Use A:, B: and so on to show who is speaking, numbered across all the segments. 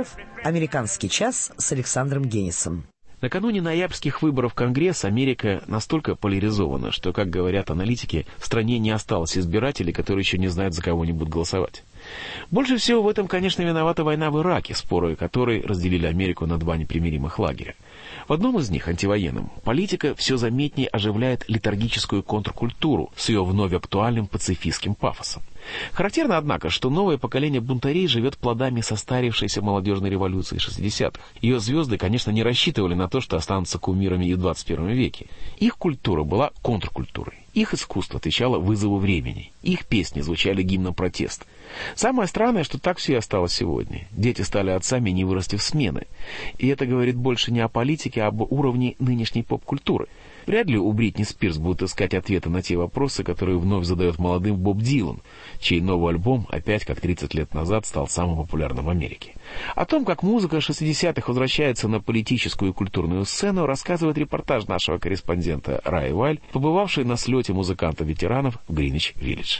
A: Захаров, «Американский час» с Александром Генисом.
B: Накануне ноябрьских выборов в Конгресс Америка настолько поляризована, что, как говорят аналитики, в стране не осталось избирателей, которые еще не знают, за кого они будут голосовать. Больше всего в этом, конечно, виновата война в Ираке, споры которой разделили Америку на два непримиримых лагеря. В одном из них, антивоенном, политика все заметнее оживляет летаргическую контркультуру с ее вновь актуальным пацифистским пафосом. Характерно, однако, что новое поколение бунтарей живет плодами состарившейся молодежной революции 60-х. Ее звезды, конечно, не рассчитывали на то, что останутся кумирами и в 21 веке. Их культура была контркультурой. Их искусство отвечало вызову времени. Их песни звучали гимном протеста. Самое странное, что так все и осталось сегодня. Дети стали отцами, не вырастив смены. И это говорит больше не о политике, а об уровне нынешней поп-культуры. Вряд ли у Бритни Спирс будут искать ответы на те вопросы, которые вновь задает молодым Боб Дилан, чей новый альбом опять, как 30 лет назад, стал самым популярным в Америке. О том, как музыка 60-х возвращается на политическую и культурную сцену, рассказывает репортаж нашего корреспондента Раи Вайль, побывавший на слете музыкантов-ветеранов в Гринвич-Виллидж.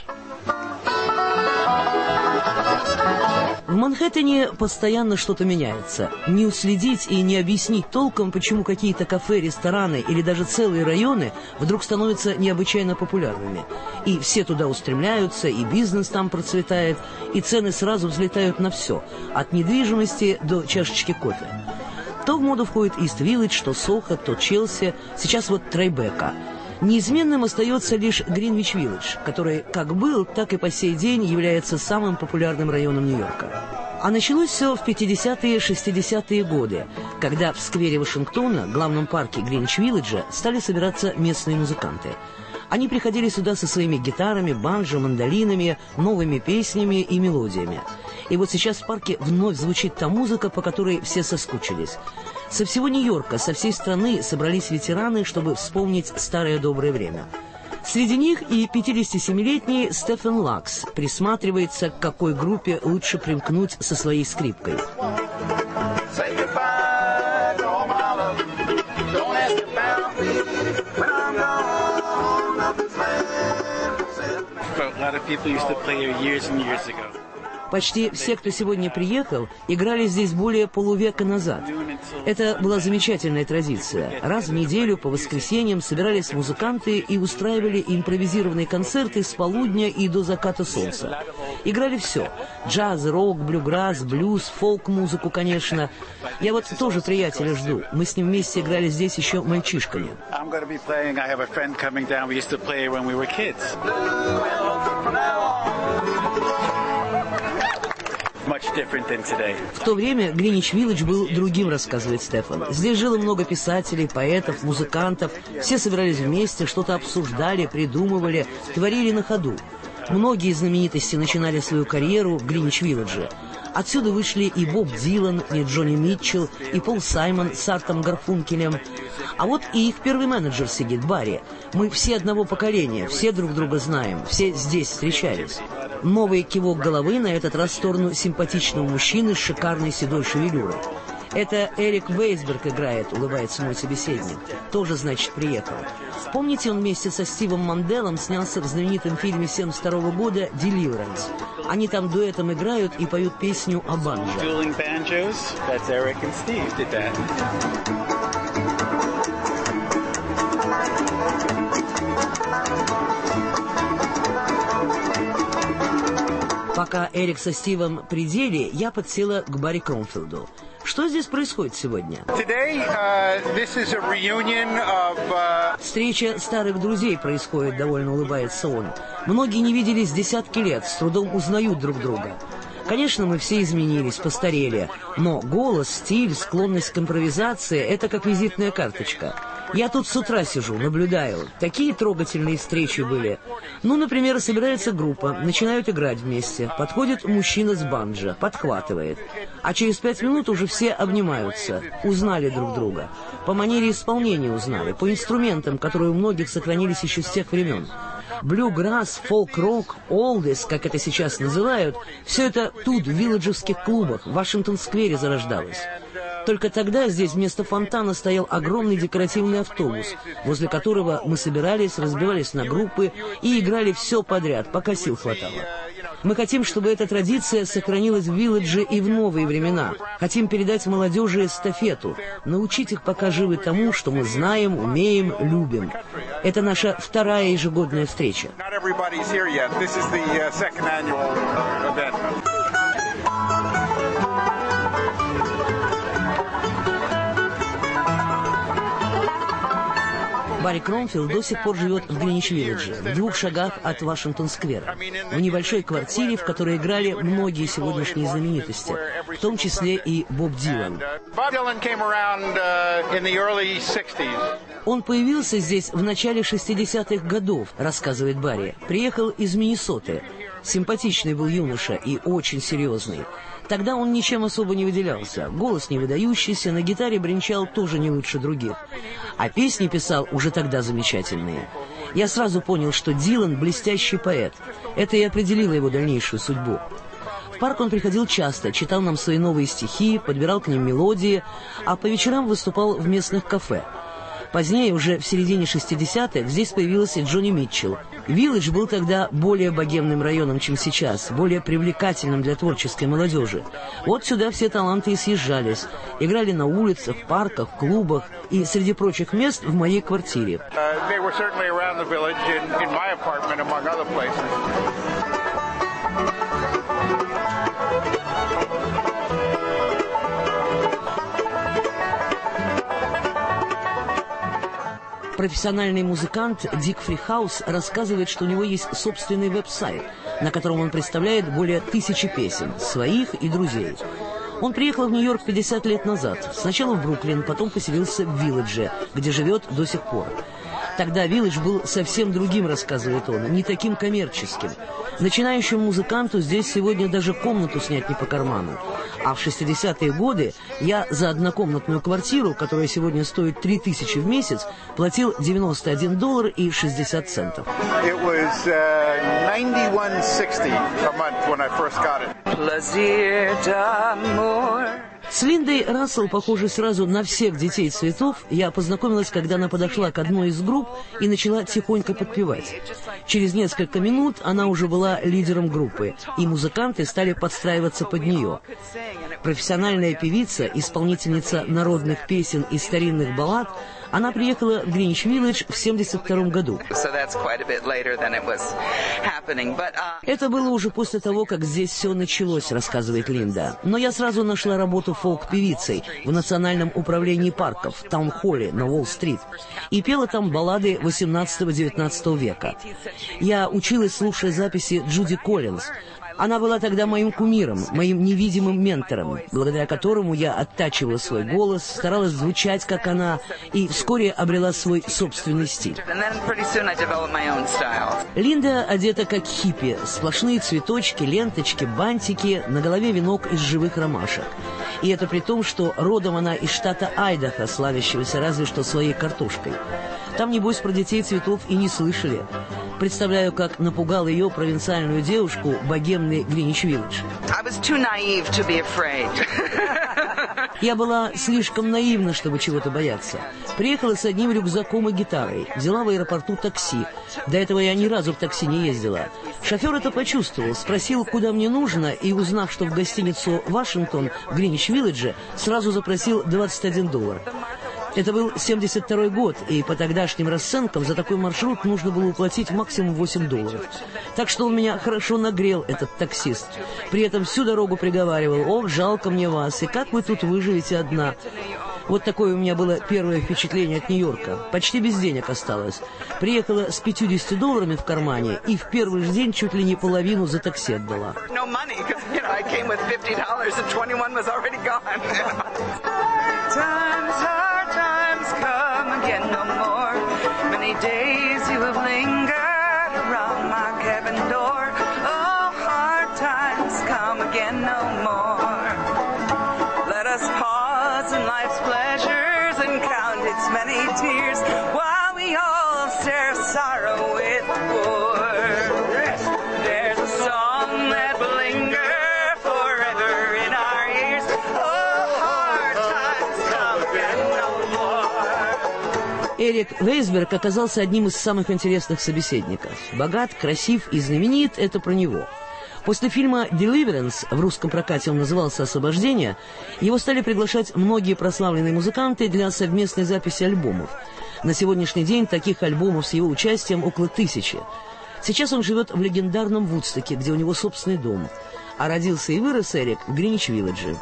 C: В Манхэттене постоянно что-то меняется. Не уследить и не объяснить толком, почему какие-то кафе, рестораны или даже целые районы вдруг становятся необычайно популярными. И все туда устремляются, и бизнес там процветает, и цены сразу взлетают на все, от недвижимости до чашечки кофе. То в моду входит Ист-Виллидж, то Сохо, то Челси, сейчас вот Трайбека. Неизменным остается лишь Гринвич-Виллидж, который как был, так и по сей день является самым популярным районом Нью-Йорка. А началось все в 50-е и 60-е годы, когда в сквере Вашингтона, главном парке Гринвич-Виллиджа, стали собираться местные музыканты. Они приходили сюда со своими гитарами, банджо, мандолинами, новыми песнями и мелодиями. И вот сейчас в парке вновь звучит та музыка, по которой все соскучились. Со всего Нью-Йорка, со всей страны собрались ветераны, чтобы вспомнить старое доброе время. Среди них и 57-летний Стефан Лакс присматривается, к какой группе лучше примкнуть со своей скрипкой. Почти все, кто сегодня приехал, играли здесь более полувека назад. Это была замечательная традиция. Раз в неделю по воскресеньям собирались музыканты и устраивали импровизированные концерты с полудня и до заката солнца. Играли все. Джаз, рок, блюграсс, блюз, фолк-музыку, конечно. Я вот тоже приятеля жду. Мы с ним вместе играли здесь еще мальчишками. В то время Гринвич-Виллидж был другим, рассказывает Стефан. Здесь жило много писателей, поэтов, музыкантов. Все собирались вместе, что-то обсуждали, придумывали, творили на ходу. Многие знаменитости начинали свою карьеру в Гринвич-Виллидже. Отсюда вышли и Боб Дилан, и Джонни Митчелл, и Пол Саймон с Артом Гарфункелем. А вот и их первый менеджер сидит, Барри. Мы все одного поколения, все друг друга знаем, все здесь встречались. Новый кивок головы, на этот раз в сторону симпатичного мужчины с шикарной седой шевелюрой. «Это Эрик Вейсберг играет», — улыбается мой собеседник. «Тоже, значит, приехал». Помните, он вместе со Стивом Манделом снялся в знаменитом фильме 1972 года «Deliverance». Они там дуэтом играют и поют песню о банджо. Пока Эрик со Стивом при деле, я подсела к Барри Кромфилду. Что здесь происходит сегодня? Встреча старых друзей происходит, довольно улыбается он. Многие не виделись десятки лет, с трудом узнают друг друга. Конечно, мы все изменились, постарели, но голос, стиль, склонность к импровизации – это как визитная карточка. Я тут с утра сижу, наблюдаю. Такие трогательные встречи были. Ну, например, собирается группа, начинают играть вместе. Подходит мужчина с банджо, подхватывает. А через 5 минут уже все обнимаются. Узнали друг друга. По манере исполнения узнали, по инструментам, которые у многих сохранились еще с тех времен. Блюграсс, фолк-рок, олдис, как это сейчас называют, все это тут, в вилледжевских клубах, в Вашингтон-сквере зарождалось. Только тогда здесь вместо фонтана стоял огромный декоративный автобус, возле которого мы собирались, разбивались на группы и играли все подряд, пока сил хватало. Мы хотим, чтобы эта традиция сохранилась в «Вилладже» и в новые времена. Хотим передать молодежи эстафету, научить их, пока живы, тому, что мы знаем, умеем, любим. Это наша вторая ежегодная встреча. Барри Кромфилд до сих пор живет в Гринвич-Виллидже, в 2 шагах от Вашингтон-сквера, в небольшой квартире, в которой играли многие сегодняшние знаменитости, в том числе и Боб Дилан. Он появился здесь в начале 60-х годов, рассказывает Барри. Приехал из Миннесоты. Симпатичный был юноша и очень серьезный. Тогда он ничем особо не выделялся. Голос не выдающийся, на гитаре бренчал тоже не лучше других. А песни писал уже тогда замечательные. Я сразу понял, что Дилан — блестящий поэт. Это и определило его дальнейшую судьбу. В парк он приходил часто, читал нам свои новые стихи, подбирал к ним мелодии, а по вечерам выступал в местных кафе. Позднее, уже в середине 60-х, здесь появился Джонни Митчелл. «Виллидж» был тогда более богемным районом, чем сейчас, более привлекательным для творческой молодежи. Вот сюда все таланты и съезжались. Играли на улицах, в парках, в клубах и, среди прочих мест, в моей квартире. Профессиональный музыкант Дик Фрихаус рассказывает, что у него есть собственный веб-сайт, на котором он представляет более 1000 песен, своих и друзей. Он приехал в Нью-Йорк 50 лет назад. Сначала в Бруклин, потом поселился в Вилладже, где живет до сих пор. Тогда Виллидж был совсем другим, рассказывает он, не таким коммерческим. Начинающему музыканту здесь сегодня даже комнату снять не по карману. А в 60-е годы я за однокомнатную квартиру, которая сегодня стоит $3000 в месяц, платил $91.60. С Линдой Рассел, похожей сразу на всех детей цветов, я познакомилась, когда она подошла к одной из групп и начала тихонько подпевать. Через несколько минут она уже была лидером группы, и музыканты стали подстраиваться под нее. Профессиональная певица, исполнительница народных песен и старинных баллад, она приехала в Гринвич-Виллидж в 1972 году. Это было уже после того, как здесь все началось, рассказывает Линда. Но я сразу нашла работу фолк-певицей в Национальном управлении парков, в Таун-холле на Уолл-стрит, и пела там баллады 18-19 века. Я училась, слушая записи Джуди Коллинз. Она была тогда моим кумиром, моим невидимым ментором, благодаря которому я оттачивала свой голос, старалась звучать, как она, и вскоре обрела свой собственный стиль. Линда одета как хиппи, сплошные цветочки, ленточки, бантики, на голове венок из живых ромашек. И это при том, что родом она из штата Айдахо, славящегося разве что своей картошкой. Там, небось, про детей цветов и не слышали. Представляю, как напугал ее, провинциальную девушку, богемный Гринвич-Виллидж. Я была слишком наивна, чтобы чего-то бояться. Приехала с одним рюкзаком и гитарой. Взяла в аэропорту такси. До этого я ни разу в такси не ездила. Шофер это почувствовал, спросил, куда мне нужно, и, узнав, что в гостиницу «Вашингтон» в Гринвич-Виллидже, сразу запросил $21. Это был 1972 год, и по тогдашним расценкам за такой маршрут нужно было уплатить максимум $8. Так что он меня хорошо нагрел, этот таксист. При этом всю дорогу приговаривал: «Ох, жалко мне вас, и как вы тут выживете одна?» Вот такое у меня было первое впечатление от Нью-Йорка. Почти без денег осталось. Приехала с $50 в кармане, и в первый же день чуть ли не половину за такси отдала. Эрик Вейсберг оказался одним из самых интересных собеседников. Богат, красив и знаменит — это про него. После фильма «Deliverance», в русском прокате он назывался «Освобождение», его стали приглашать многие прославленные музыканты для совместной записи альбомов. На сегодняшний день таких альбомов с его участием около 1000. Сейчас он живет в легендарном Вудстоке, где у него собственный дом. А родился и вырос Эрик в Гринвич-Виллидже.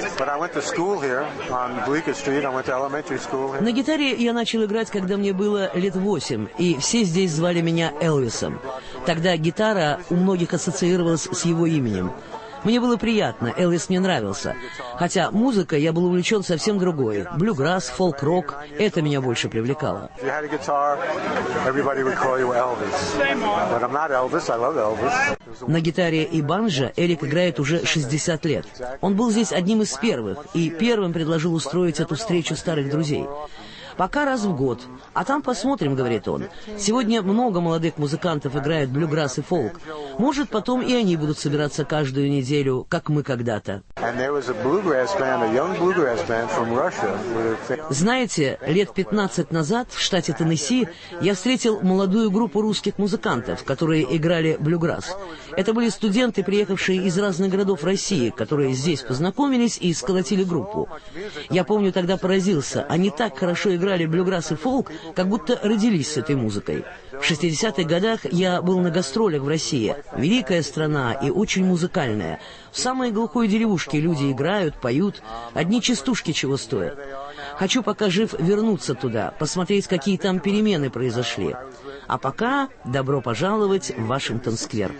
C: На гитаре я начал играть, когда мне было лет 8, и все здесь звали меня Элвисом. Тогда гитара у многих ассоциировалась с его именем. Мне было приятно, Элвис мне нравился. Хотя музыкой я был увлечен совсем другой. Блюграсс, фолк-рок — это меня больше привлекало. На гитаре и банджо Эрик играет уже 60 лет. Он был здесь одним из первых, и первым предложил устроить эту встречу старых друзей. Пока раз в год. А там посмотрим, говорит он. Сегодня много молодых музыкантов играют блюграсс и фолк. Может, потом и они будут собираться каждую неделю, как мы когда-то. Знаете, лет 15 назад в штате Теннесси я встретил молодую группу русских музыкантов, которые играли блюграсс. Это были студенты, приехавшие из разных городов России, которые здесь познакомились и сколотили группу. Я помню, тогда поразился. Они так хорошо играли блюграсс и фолк, как будто родились с этой музыкой. В 60-х годах я был на гастролях в России. Великая страна и очень музыкальная. В самой глухой деревушке люди играют, поют. Одни частушки чего стоят. Хочу, пока жив, вернуться туда, посмотреть, какие там перемены произошли. А пока добро пожаловать в Вашингтон-сквер.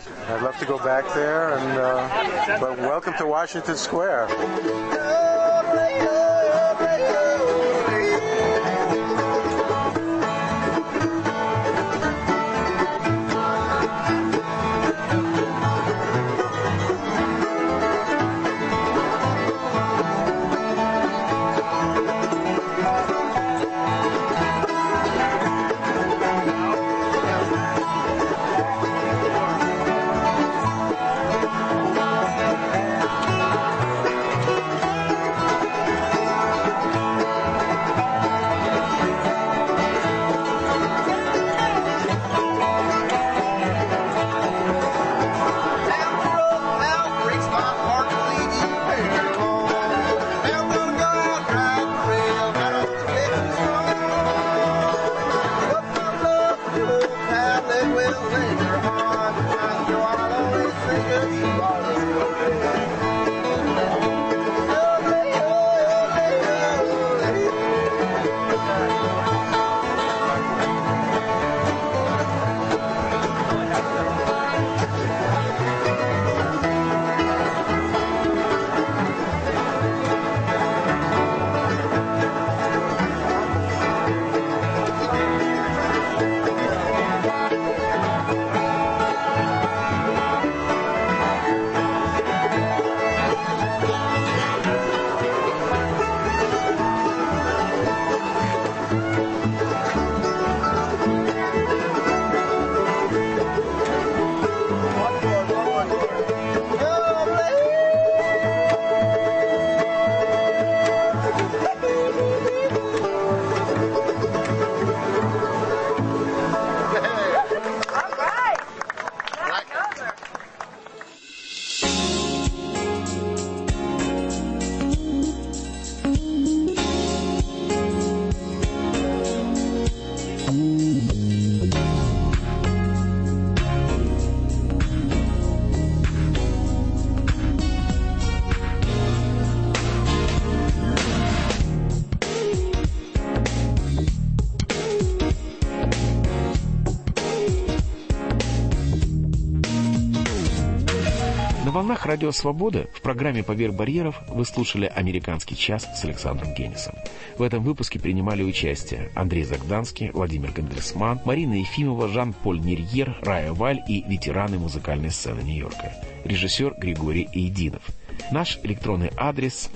B: На волнах Радио Свобода в программе «Поверх барьеров» вы слушали «Американский час» с Александром Генисом. В этом выпуске принимали участие Андрей Загданский, Владимир Гандельсман, Марина Ефимова, Жан-Поль Нерьер, Рая Валь и ветераны музыкальной сцены Нью-Йорка. Режиссер Григорий Эйдинов. Наш электронный адрес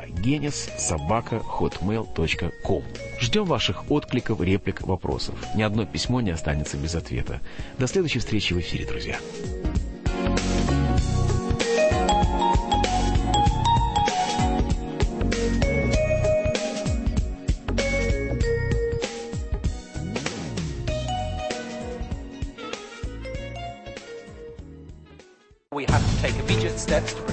B: aagenis@hotmail.com. Ждем ваших откликов, реплик, вопросов. Ни одно письмо не останется без ответа. До следующей встречи в эфире, друзья.
D: We have обстоятельства.